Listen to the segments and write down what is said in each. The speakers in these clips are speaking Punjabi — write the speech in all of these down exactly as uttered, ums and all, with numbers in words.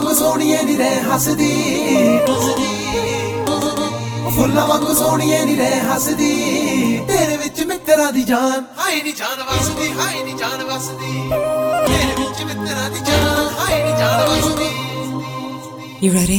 ਵਾਂਗੂ ਸੋਹਣੀਏ ਨੀ ਰਹਿ ਹੱਸਦੀ, ਫੁੱਲਾਂ ਵਾਂਗੂ ਸੋਹਣੀਏ ਨੀ ਰਹਿ ਹੱਸਦੀ, ਤੇਰੇ ਵਿੱਚ ਮਿੱਤਰਾਂ ਦੀ ਜਾਨ ਹਾਏ ਨੀ ਜਾਨ ਵਸਦੀ, ਹਾਏ ਨੀ ਜਾਨ ਵਸਦੀ, ਤੇਰੇ ਵਿੱਚ ਮਿੱਤਰਾਂ ਦੀ ਜਾਨ ਹਾਏ ਨੀ ਜਾਨ ਵਸਦੀ। You ready?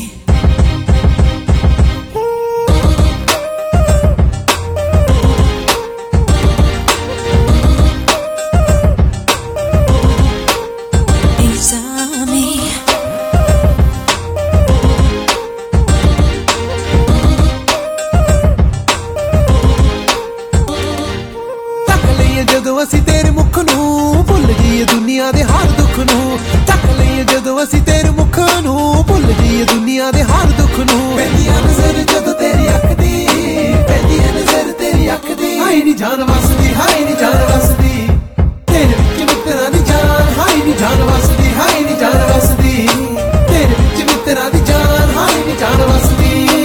ਜਦੋਂ ਅਸੀਂ ਤੇਰੇ ਮੁਖ ਨੂੰ ਭੁੱਲ ਜਾਈਏ ਦੁਨੀਆ ਦੇ ਹਰ ਦੁੱਖ ਨੂੰ, ਚੱਕ ਲਈਏ ਜਦੋਂ ਅਸੀਂ ਤੇਰੇ ਮੁਖ ਨੂੰ ਭੁੱਲ ਜਾਈਏ ਦੁਨੀਆ ਦੇ ਹਰ ਦੁੱਖ ਨੂੰ। ਪੈਂਦੀਆਂ ਨਜ਼ਰ ਜਦੋਂ ਤੇਰੀ ਅੱਖ ਦੀ, ਪੈਂਦੀਆਂ ਨਜ਼ਰ ਤੇਰੀ ਅੱਖ ਦੀ, ਹਾਏ ਨੀ ਜਾਨ ਵਸਦੀ, ਹਾਏ ਨੀ ਜਾਨ ਵਸਦੀ, ਤੇਰੇ ਵਿੱਚ ਮਿੱਤਰਾਂ ਦੀ ਜਾਨ ਹਾਏ ਨੀ ਜਾਨ ਵਸਦੀ, ਹਾਏ ਨੀ ਜਾਨ ਵਸਦੀ, ਤੇਰੇ ਵਿੱਚ ਮਿੱਤਰਾਂ ਦੀ ਜਾਨ ਹਾਏ ਨੀ ਜਾਨ ਵਸਦੀ।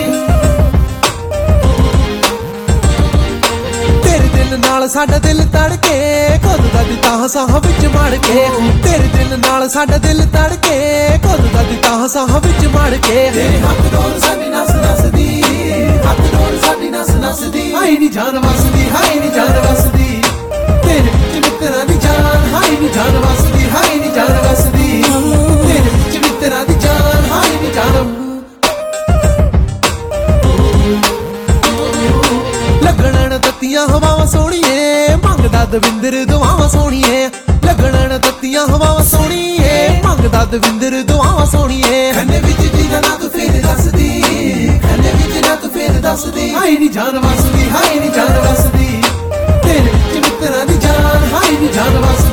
ਨਾਲ ਸਾਡਾ ਦਿਲ ਤੜਕੇ ਘੁੱਲਦਾ ਦਿੱਤਾ ਸਾਹ ਵਿੱਚ ਮੜ ਕੇ, ਤੇਰੇ ਦਿਲ ਨਾਲ ਸਾਡਾ ਦਿਲ ਤੜਕੇ ਘੁੱਲਦਾ ਦਿੱਤਾ ਸਾਹ ਵਿੱਚ ਮੜ ਕੇ। ਤੇਰੇ ਹੱਥ ਡੋਲ ਸਾਡੀ ਨਸ ਨਸਦੀ, ਹੱਥ ਡੋਲ ਸਾਡੀ ਨਸ ਨਸਦੀ, ਹਾਏ ਨੀ ਜਾਨ ਵਸਦੀ, ਹਾਏ ਨੀ ਜਾਨ ਵਸਦੀ, ਤੇਰੇ ਵਿੱਚ ਮਿੱਤਰਾਂ ਦੀ ਜਾਨ ਹਾਏ ਨੀ ਜਾਨ ਵਸਦੀ, ਹਾਏ ਨੀ ਜਾਨ ਵਸਦੀ, ਤੇਰੇ ਵਿੱਚ ਮਿੱਤਰਾਂ ਦੀ ਜਾਨ ਹਾਏ ਨੀ ਜਾਨ। ਲੱਗਣ ਨਾ ਦਿੱਤੀਆਂ ਹਵਾਵਾਂ ਸੋਹਣੀਏ, ਮੰਗਦਾ ਦਵਿੰਦਰ ਦੁਆਵਾਂ ਸੋਹਣੀਏ, ਲੱਗਣ ਨਾ ਦਿੱਤੀਆਂ ਹਵਾਵਾਂ ਸੋਹਣੀਏ, ਮੰਗਦਾ ਦਵਿੰਦਰ ਦੁਆਵਾਂ ਸੋਹਣੀਏ। ਖੰਨੇ ਵਿੱਚ ਜੀਣਾ ਨਾ ਤੂੰ ਫੇਰ ਦੱਸਦੀ, ਖੰਨੇ ਵਿੱਚ ਨਾ ਤੂੰ ਫੇਰ ਦੱਸਦੀ, ਹਾਏ ਨੀ ਜਾਨ ਵਸਦੀ, ਹਾਏ ਨੀ ਜਾਨ ਵਸਦੀ, ਤੇਰੇ ਵਿੱਚ ਮਿੱਤਰਾਂ ਦੀ ਜਾਨ ਹਾਏ ਨੀ ਜਾਨ ਵਸਦੀ।